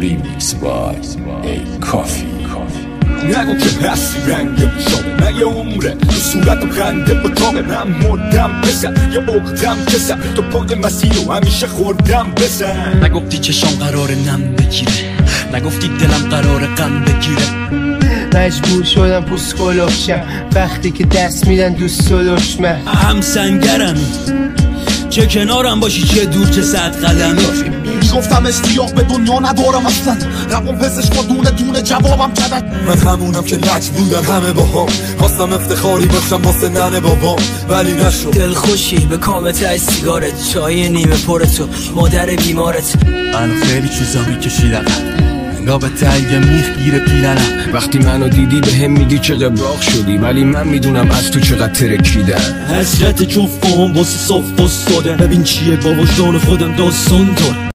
Remix by کافی. نگو که هستی رنگم شده نه یه عمره تو صورتم خنده با تاقه من مردم بزن یه عقدم کسم تو پاق مسیر رو همیشه خوردم بزن. نگفتی چشام قرار نم بگیره، نگفتی دلم قرار غم بگیره. مجبور شدم پوست کلوفشم وقتی که دست میدن دوست سلوشمه. هم سنگرمی چه کنارم باشی چه دور چه صد قدمی. گفتم اشتیاق به دنیا ندارم اصلا، روان پزشکا دونه دونه جوابم کردن. من همونم که لک بودن همه باهام، خواستم افتخاری باشم واسه ننه بابام ولی نشد. دل خوشی به کامت از سیگارت، چای نیمه پر تو مادر بیمارت. من خیلی چیزا میکشیدم انگاه به تایه میخگیره پیلنم. وقتی منو دیدی به هم میگی که قبراق شدی، ولی من میدونم از تو چقدر ترکیدم. حسرت جفتم واسه صف استاده، ببین چیه با وجدان خودم داستان دار.